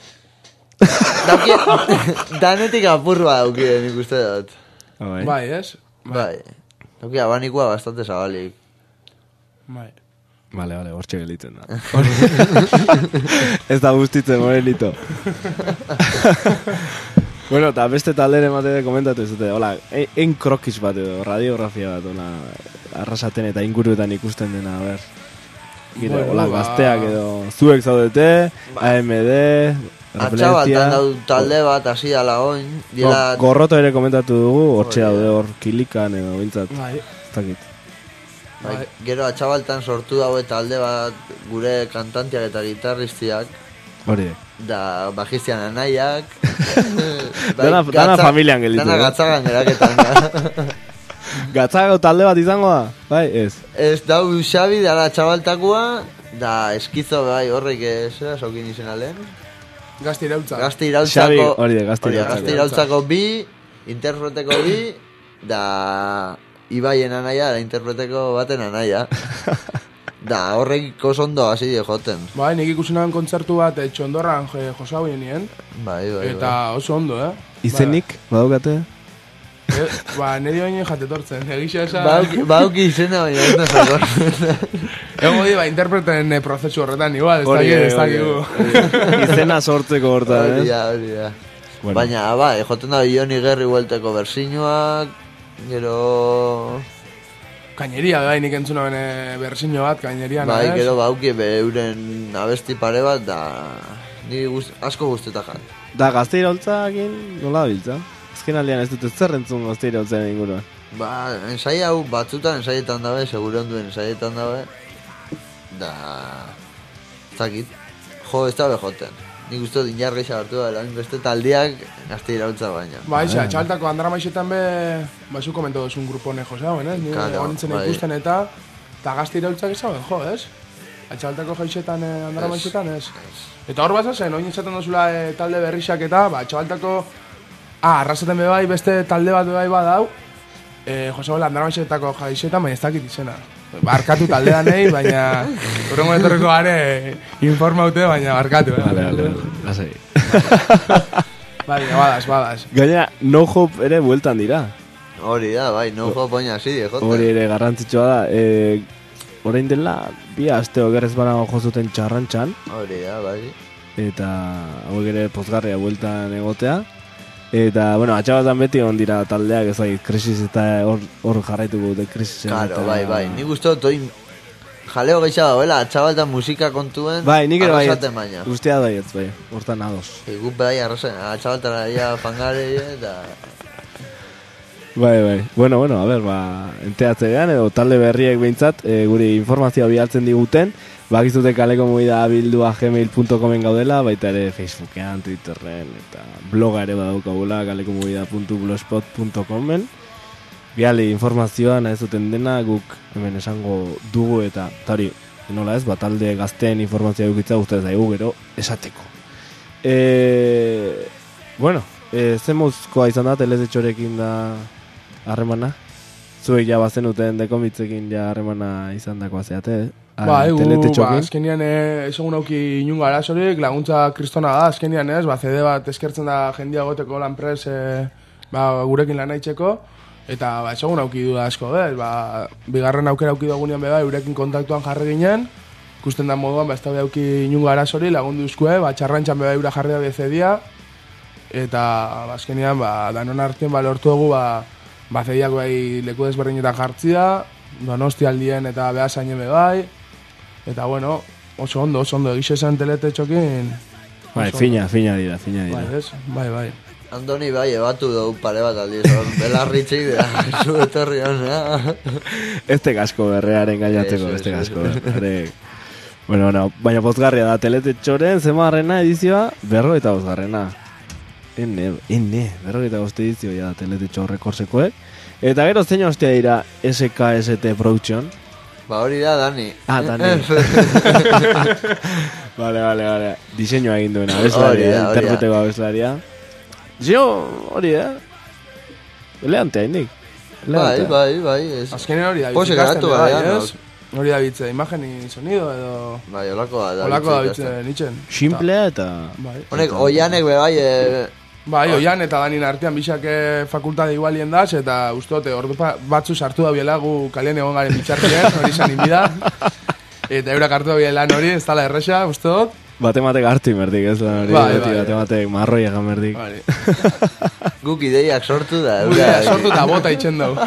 Danetik apurua daukide, nik uste dut. Bai, ez? Bai. Daukia, abanikoa bastante zabalik. Bai. Vale, hortxe gelitzen da. Ez da guztitzen, Morelito. Bueno, eta beste taldere matede komentatu ez dute. Hola, en krokis bat edo, radiografia bat, ona, arrasaten eta inguruetan ikusten dena, a ber. Gire, hola, gazteak edo, zuek zaudete, AMD, Atxabaltan dau talde bat, hasi dala oin. Gorroto ere komentatu dugu, hortxe daude hor kilikan edo, bintzat. Zakit. Gero atxabaltan sortu daue talde bat, gure kantantiak eta gitarristiak. Hori. Da bajistian anaiak. Dana familian gelitu. Dana gatzagan geraketan. Gatzago talde bat izango da? Bai, ez. Ez dau Xabi dara atxabaltakoa, da eskizo bai horrek zera sokin izena lehen. Gazti irautza. Gazti irautzako. Hori, gazti irautzako bi, interpreteko bi, da Ibaien anaia, da interpreteko baten anaia. Da horrek oso ondo hasi die joten. Bai, nik ikusi nahen kontzertu bat Txondorran josau nien. Bai. Eta oso ondo, Izenik, badukate? Neri baino jatetortzen, egisa esan... Bauki izena baina ez nazakor. Ego di, interpreten prozesu horretan, igual, ez dakigu. Izena sortzeko hortan, Hori da. Baina, joten da Ioni Gerri huelteko bersinuak, gero... Kaineria, bai, nik entzuna bene bersiño bat, kaineria, bai, gero bauki euren abesti pare bat, da... Ni asko guztetak jan. Da, gazte iraultzakin nola biltza? Azken aldean ez dut ez zerrentzun gazte iraultzen inguruan. Ensai hau batzutan ensaietan dabe, segure onduen ensaietan dabe. Da... Zakit. Ez da bejoten. Nik uste dut inar gehiago hartu da, beste taldeak gazte iraultza baina. Bai, txaltako Andara Maixetan be, zu komento duzun grupo nejo zauen, ez? Ni honintzen ikusten eta gazte iraultzak ezauen, ez? Txaltako jaixetan Andara Maixetan, ez? Eta hor bat zen, oin izaten duzula talde berrixak eta, txaltako... arrasaten bebai, beste talde bat bebai badau, Josabela Andara Maixetako jaixetan, baina ez dakit izena. Barkatu taldean baina urrengo etorriko gare informaute, baina barkatu. Vale, lasai. Baina, badaz. Gaina, No Hope ere bueltan dira. Hori da, bai, No Hope baina hasi jote. Hori ere garrantzitsua da. Orain dela, bi asteo gerrez banago jozuten txarrantxan. Hori da, bai. Eta hauek ere pozgarria bueltan egotea. Eta, bueno, atxabatan beti on dira taldeak, ez krisis eta hor jarraituko dute krisisen. Claro, bai. Nik uste dut oin jaleo gehiago dagoela, atxabaltan musika kontuen arrasaten baina. Guztia daietz, bai, hortan ados. Gup bai, atxabaltan aia fangare eta... Bai. Bueno, a ber, enteatzean edo talde berriek behintzat, guri informazioa bialtzen diguten, bakizute kaleko movida bildua gmail.comen gaudela, baita ere Facebookean, Twitterren, eta bloga ere badaukagula kalekomovida.blogspot.comen. Biali informazioa nahi zuten dena, guk hemen esango dugu eta hori, nola ez, talde gazteen informazioa dukitza guztez daigu gero esateko. Bueno, zemuzkoa izan da, telezetxorekin da harremana? zuek ja bazenuten dekomitzekin ja harremana izan dakoa zeate, azkenian esegun auki inungo arazorik, laguntza kristona da, azkenian CD bat eskertzen da jendia goteko lanpres gurekin lan haitzeko, eta esegun auki du da asko, bigarren aukera auki dugunean beba, eurekin kontaktuan jarri ginen, ikusten da moduan, ez da auki inungo arazori, lagundu izkue, txarrantxan beba eura jarri da bezedia, eta azkenian, danon artien lortu dugu, zediak leku desberdinetan jartzia, Donostialdien eta Beasainen bai, eta bueno, oso ondo, egixe esan telete txokin. Fina dira. Bai. Andoni bai, ebatu dugu pare bat aldiz, belarritxik da, zu etorri hona. Este kasko berrearen gainateko, este kasko berrearen. Bueno, baina pozgarria da, telete txoren, zemarrena edizioa, 45. Berrogeita bost edizio ja telete txorrekorsekoek. Eta gero zein hostia dira SKST Production? Hori da, Dani. Dani. Vale. Diseinua egin duena, abeslaria, interpreteko abeslaria. Zio, hori da. Eleantea indik. Bai. Azkenean hori da, Pose garatu hori da bitze, imagen y sonido edo... Bai, olako da bitze nitzen. Simplea eta... Honek, oianek bai... Bai, Oian eta Danin artean bisak fakultate igualien daz, eta ustote ordu batzu sartu da biela gu kalien egon garen bitxartien, hori izan inbida. Eta eurak hartu da biela hori, ez tala erresa, ustot. Batematek hartu imerdik, ez lan hori, batematek marroi egan merdik. Guk ideiak sortu da, sortu eta bota itxen dugu.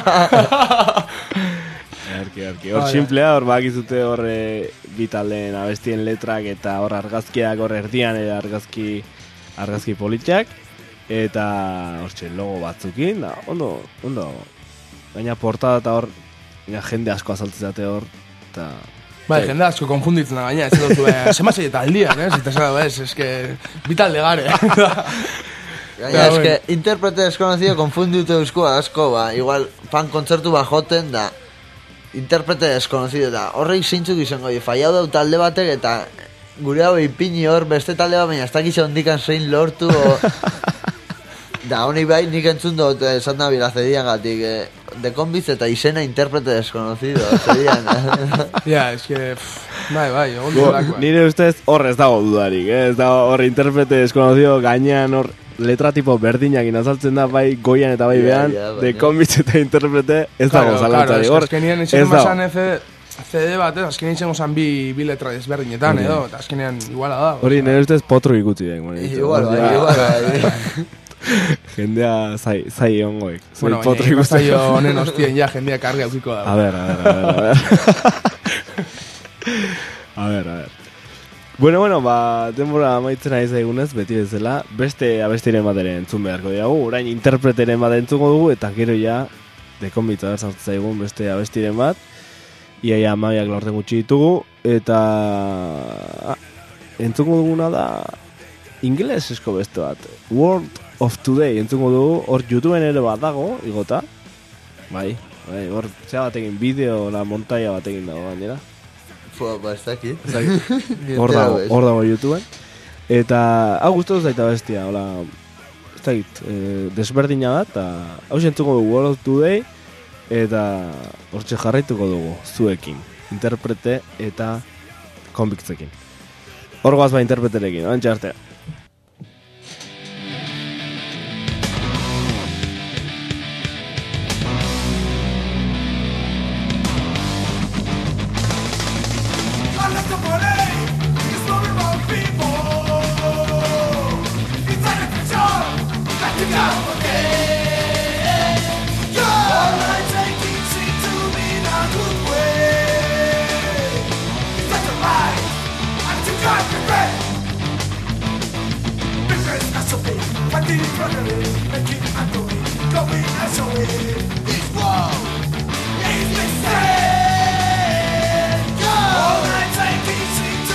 Hor simplea, hor bakizute hor bitaldeen abestien letrak eta hor argazkiak hor erdian argazki politxak. Eta hortxe logo batzukin, da, ondo. Baina portada eta hor, jende asko azaltzezate hor, eta... Bai, jende asko konfunditzen da, baina, ez dut, semazei eta aldian, eta ez que bitalde gare. Gaina, ez que interprete desconocido konfunditu eusko asko, igual, fan kontzertu joten da, interprete desconocido da, horreik zintzuk izango, fallau dau talde batek, eta gure hau ipini hor, beste talde bat, baina ez dakitxe hondikan zein lortu, da, honi bai, nik entzun dut, esan da bila zedian gatik, de konbiz eta izena interprete desconocido, zedian. Ja, es que, bai, ondo. Nire ustez hor ez dago dudarik, ez dago hor interprete desconocido gainean hor letra tipo berdinak inazaltzen da bai goian eta bai behan, de konbiz eta interprete ez dago zalantzari. Claro, azkenien izan mazan CD bat, azkenean izango zan bi letra desberdinetan, edo, eta azkenean iguala da. Hori, nire ustez potru ikuti den. Igual. Jendea zai ongoik. Bueno, zai honen hostien ja jendea karga aukiko da. A ver. Bueno, denbora amaitzen ari zaigunez, beti bezala, beste abestiren bat ere entzun beharko diagu, orain interpreteren bat entzuko dugu, eta gero ja, dekonbitza sartzen zaigun beste abestiren bat, iaia amabiak lorten gutxi ditugu, eta entzuko duguna da inglesesko beste bat, World of Today entzuko dugu, hor YouTubeen ere bat dago, igota, bai, hor zea batekin bideo, la montaia batekin dago gainera. Ez dakit. Hor dago YouTubeen. Eta hau gustatu zaita bestia, hola, ez dakit, desberdina da, eta hau entzuko dugu World of Today, eta hortxe jarraituko dugu, zuekin, interprete eta konbiktzekin. Hor goaz interpreterekin, antxe artea. Take easy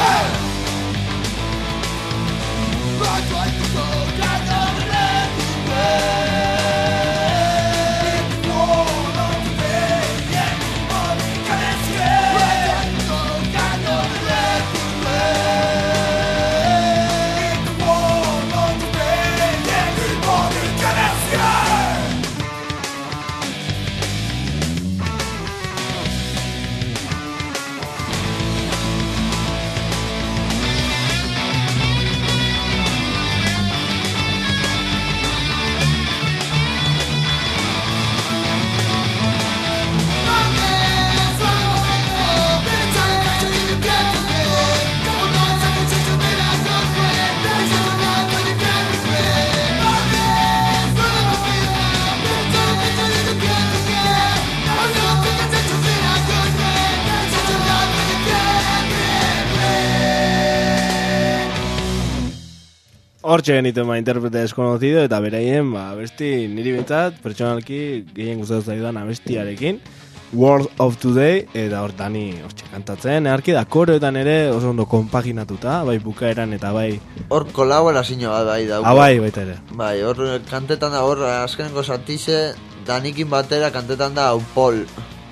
Hortxe genituen interprete desconocido eta beraien abesti niri bintzat, pertsonalki gehien gustatu zaidan abestiarekin World of Today, eta hor Dani hortxe kantatzen, eharki da koroetan ere oso ondo konpaginatuta, bai bukaeran eta bai... Hor kolaborazio bat bai dauko. Bai, baita ere. Bai, hor kantetan da hor azkenengo zatize, Danikin batera kantetan da Paul.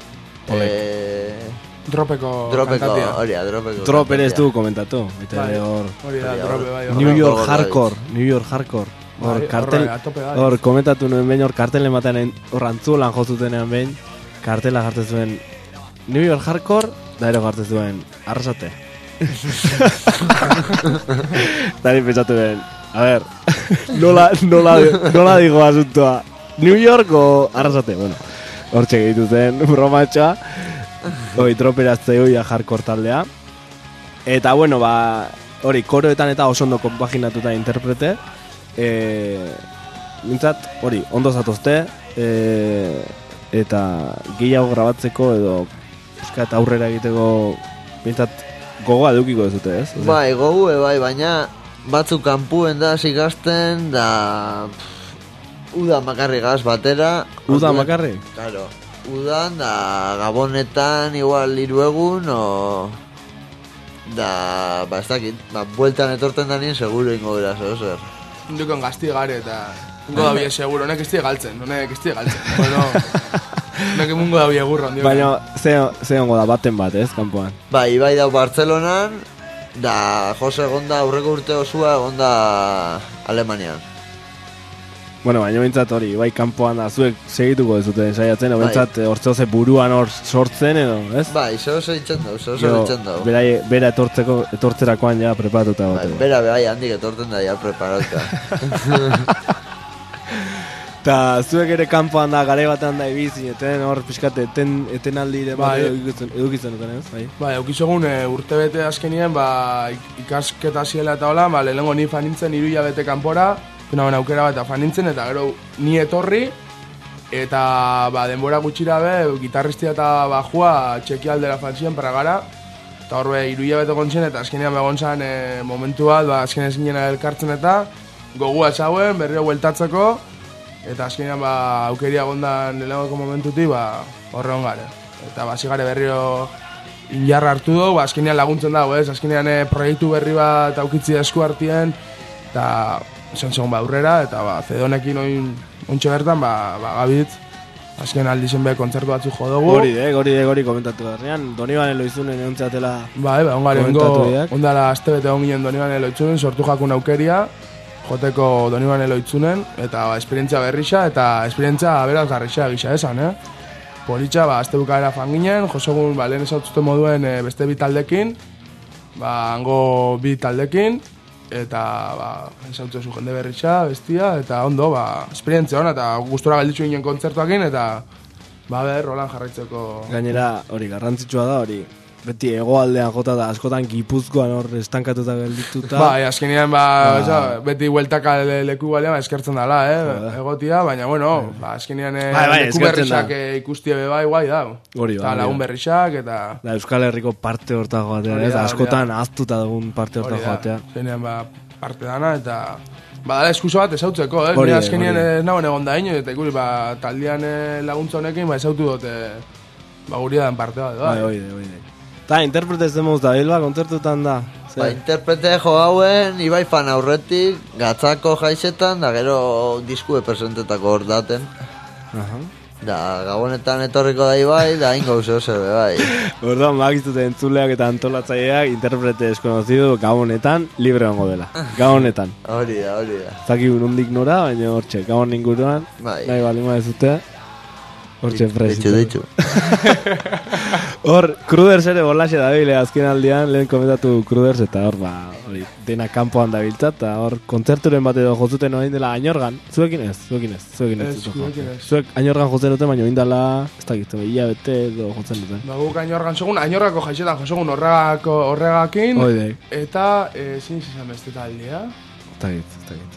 Dropeko kantatia. Horia, dropeko. Drop ere ez du komentatu. Hori da, drope bai. New York Hardcore. Hor kartel, hor komentatu nuen behin hor kartelen batean hor antzulan jozutenean behin, kartela jartzen zuen New York Hardcore, da ero jartzen zuen Arrasate. Dari pentsatu ben, a ver, nola digo asuntoa, New York o Arrasate? Bueno, hor txegitu zen bromatxa. Hoi, troperazte hoia hardcore taldea. Eta bueno, hori, koroetan eta oso ondo konpaginatuta interprete. Mintzat, hori, ondo zatozte. Eta gehiago grabatzeko edo eta aurrera egiteko mintzat gogoa edukiko ez dute, ez? Bai, gogu, bai, baina batzuk kanpuen da zikazten, da... Uda makarri gaz batera. Uda makarri? Claro. Udan, da Gabonetan igual 3 egun, o... Da, ez dakit, bueltan etorten da nien seguro ingo dira, zer. Indukon gazti gare eta... Ingo da bie seguro, honek ez galtzen. Bueno, honek mungo da bie gurro. Baina, ze hongo da baten bat, ez, kanpoan? Bai dau Bartzelonan, da Jose egonda aurreko urte osua egonda Alemanian. Bueno, baina bintzat hori, bai kanpoan da, zuek segituko ez duten saiatzen, bintzat hortzeo ze buruan hor sortzen edo, ez? Bai, zeo ditzen dau. Bera etortzerakoan ja preparatuta. Bera handik etortzen da ja preparatuta. Eta zuek ere kanpoan da, gare batean da ibizin, eten hor pixkate, eten aldi ere edukitzen duten, ez? Bai, eukizogun urte bete azkenien, ikasketa ziela eta hola, lehenengo ni fanintzen 3 hilabete kanpora, aukera bat fanintzen, eta gero ni etorri, eta denbora gutxira be, gitarristia eta bajua txekialdera fantzien Pragara, eta hor 3 hilabete gontzen, eta azkenean begon zan momentu bat, azken ezinen elkartzen eta gogua zauen, berriro bueltatzeko, eta azkenean aukeria gondan lehenagoko momentutik horre hongare. Eta zigare berriro injarra hartu dugu, azkenean laguntzen dago, ez? Azkenean proiektu berri bat aukitzi esku hartien, eta izan segun aurrera, eta zedonekin ontxe bertan, gabitz, azken aldizen be kontzertu batzuk jo dugu. Gori komentatu berrean, Donibane Loizunen egontzeatela ongare ondala aste bete onginen Donibane Loizunen, sortu jakun aukeria, joteko Donibane Loitzunen, eta esperientzia berrixa, eta esperientzia berazgarrixa gisa esan, Politxa, azte bukaera fanginen, josegun lehen esautuzten moduen beste 2 taldekin, hango 2 taldekin, eta esautuzu jende berrixa, bestia, eta ondo, esperientzia hona, eta gustura galditzu ginen kontzertuakin, eta rolan jarraitzeko... Gainera, hori, garrantzitsua da, hori, beti hegoaldean jota da, askotan Gipuzkoan hor estankatuta geldituta. Azkenean, beti hueltaka leku balean eskertzen dala, egotia, baina, bueno, azkenean leku berrixak ikustie beba iguai da. Eta lagun berrixak, eta... Euskal Herriko parte horta joatea, askotan ahaztuta dugun parte horta joatea. Azkenean, parte dana, eta... Dala eskuso bat esautzeko, Ni azkenean ez nagoen egon da ino, eta ikuri, taldean laguntza honekin, esautu dut, guria den parte bat, Oide. Ta, interprete ez demuz da, Bilba, kontzertutan da. Ba, interprete jo hauen, Ibai fan aurretik, gatzako jaizetan, da gero diskue presentetako hor daten. Da, gabonetan etorriko da Ibai, da ingo zebe, bai. Orduan, magiztute entzuleak eta antolatzaileak, interprete desconocido, gabonetan, libre hongo dela. Gabonetan. Hori da. Zaki nondik nora, baina hortxe, gabon inguruan, nahi balima ez dute. Hortxe presito. Deitxu. Hor, Cruders ere bolaxe dabile azken aldian, lehen komentatu Cruders, eta hor, dena kanpoan dabiltzat, eta hor, kontzerturen bat edo jozuten orain dela Añorgan, zuekin ez. Zuek Añorgan jotzen duten, baina indala, ez dakit, hilabete edo jotzen duten. Ba, guk Añorgan segun, Añorgako jaixetan josegun horregakin, eta zin izan beste taldea. Ez dakit.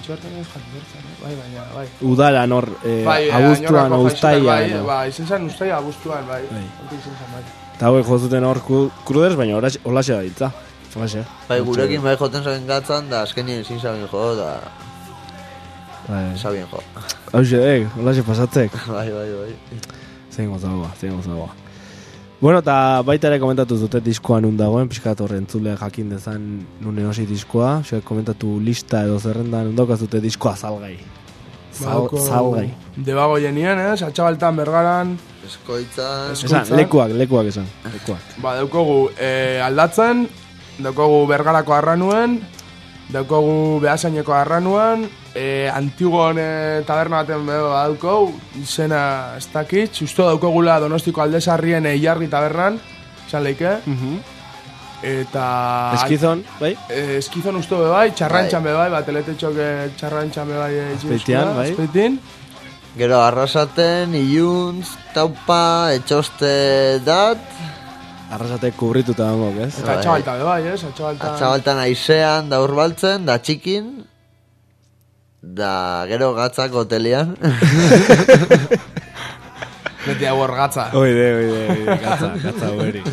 Bai. Udara nor, abuztuan, uztaian. Bai, izen zen uztaia abuztuan, bai. Eta hauek jozuten hor Cruders, baina holaxe da ditza. Bai, gurekin bai joten zaben gatzan, da azkenien ezin sabien jo, da... Sabien jo. Holaxe pasatzek. Bai. Zein gozagoa. Bueno, eta baita ere komentatu dute diskoa nun dagoen, pixkat horren entzule jakin dezan nun erosi diskoa, xoek komentatu lista edo zerrendan nun daukazute diskoa salgai. Salgai. Debago jenien, Atxabaltan, Bergaran, Eskoitzan... Lekuak esan. Ba, daukogu Aldatzen, daukogu Bergarako Arranuen, daukogu Beasaineko Arranuan, Antiguon taberna baten daukogu, izena ez dakit, usto daukogula Donostiko Aldesarrien Ilargi tabernan, esan leike. Eta... Eskizon, bai? Eskizon usto bai, Txarrantxan bai, teletetxok Txarrantxan bai. Azpeitian, bai. Azpeitin. Gero Arrasaten, Iuntz, Taupa, Etxoste dat. Arrasate kubrituta dagoak, ez? Eta Atxabaltan bai, ez? Atxabaltan aizean, da urbaltzen, da txikin. Da gero gatzak hotelian. Beti hau hor gatza. Oide, gatza hori.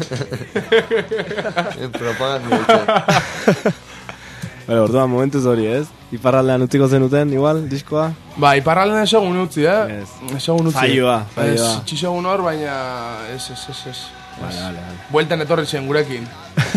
En propaganda ditzen. Orduan momentuz hori, ez? Iparraldean utziko zenuten, igual, diskoa? Ba, iparraldean esegun utzi, Esegun utzi. Faioa. Txisegun hor, baina ez. Vale. Buelten etorri zen gurekin.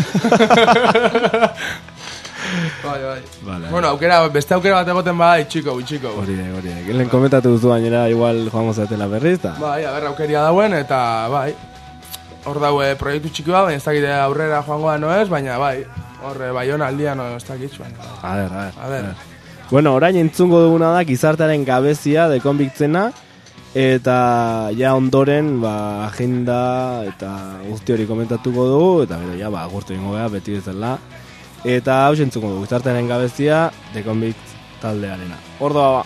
Bai. Vale. Bueno, beste aukera bat egoten bada, itxiko. Hori. Gelen komentatu duzu bainera, igual joango zatela berriz, da? Bai, aukeria dauen, eta bai. Hor daue proiektu txikoa, baina ez dakit aurrera joango da noez, baina bai. Horre, Baiona aldian ez dakit, baina. A ver. Bueno, orain entzungo duguna da, gizartearen gabezia dekonbiktzena, eta ja ondoren, agenda eta guzti hori komentatuko dugu, eta gero ja, agurtu ingo beha, beti bezala. Eta hau zentzuko dugu, gizartearen gabezia, dekonbiktz taldearena. Ordoa ba.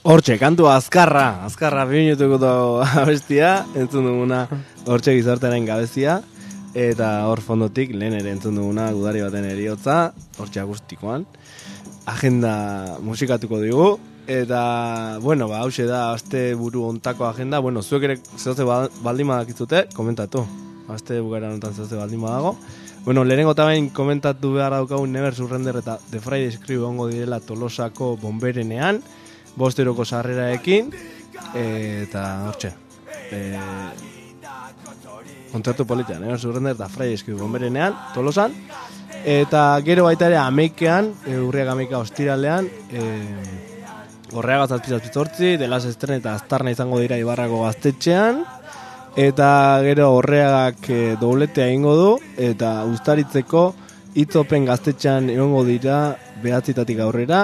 Hortxe, kantu azkarra 2 minutuko abestia, entzun duguna hortxe gizartearen gabezia, eta hor fondotik lehen ere entzun duguna gudari baten eriotza, hortxe akustikoan, agenda musikatuko dugu, eta, bueno, hause da, aste buru ontako agenda, bueno, zuek ere zehoze baldin badakitzute, komentatu, aste bukara notan zehoze baldin badago. Bueno, lehenengo tabain komentatu behar daukagun Never Surrender eta The Friday Screw ongo direla Tolosako bomberenean, 5 euroko sarreraekin, eta hortxe, kontzertu politean, Never Surrender eta Friday Screw bomberenean, Tolosan, eta gero baita ere ameikean, urriak ameika ostiralean, Gorreaga zazpizortzi, The Last Stern eta Aztarna izango dira Ibarrako gaztetxean, eta gero Horreagak dobletea egingo du, eta Uztaritzeko Itzopen gaztetxean egongo dira 9 aurrera,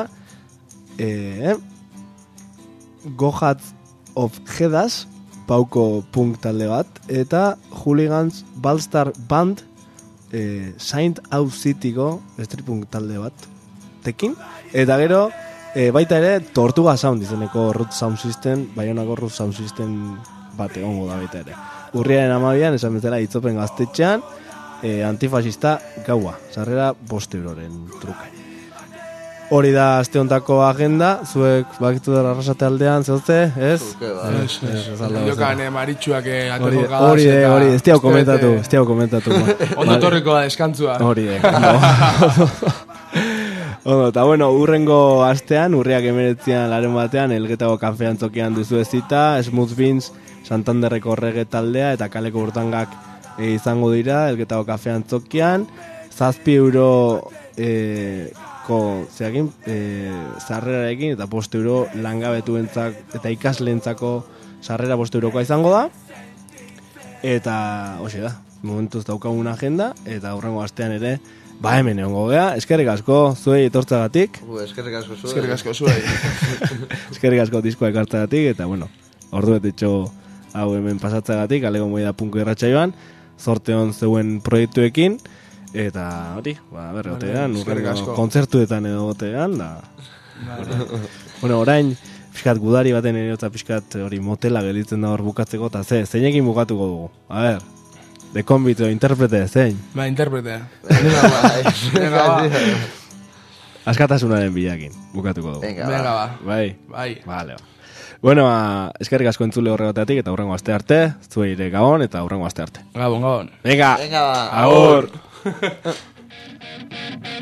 Gohats of Hedas, pauko punk talde bat, eta Hooligans Ballstar Band, Saint Out Cityko street punk talde bat, tekin, eta gero baita ere Tortuga Sound izeneko Root Sound System, Baionako Root Sound System bat egongo da baita ere. Urriaren 12an, esan bezala Itzopen gaztetxean, antifasista gaua, sarrera 5 euroren truke. Hori da aste hontako agenda, zuek bakitu dara arrasate aldean, zehozte, ez? Jokan maritxuak atorko gadaz. Hori, ez tiago komentatu. Ondo torriko da deskantzua. Hori, Ondo, eta bueno, urrengo astean, urriak 19an laren batean, Elgetago kafean tokian duzu ezita, Smooth Beans, Santanderreko reggae taldea, eta kaleko urtangak izango dira, Elgetago kafean tokian, 7 euro sarrerarekin, eta 5 euro langabetuentzak eta ikasleentzako sarrera 5 eurokoa izango da, eta hoxe da, momentuz daukaguna agenda, eta urrengo astean ere, hemen egongo gea, eskerrik asko zuei etortzagatik. Eskerrik asko zuei. Eskerrik asko diskoa ekartzagatik, eta bueno, orduetetxo hau hemen pasatzagatik, alego moida punko irratsaioan, zorte hon zeuen proiektuekin, eta hori, berre gotean, urrengo kontzertuetan edo gotean, da... Bueno, orain, pixkat gudari baten eriotza pixkat hori motela gelitzen da hor bukatzeko, eta zeinekin bukatuko dugu, a ber... De kombito, interprete, zein? Interprete. Askatasunaren bilakin, bukatuko dugu. Venga, ba. Bai. Vale. Bueno, eskerrik asko entzule horregateatik eta hurrengo aste arte, zuei ere gabon eta hurrengo aste arte. Gabon. Venga, ba. agur!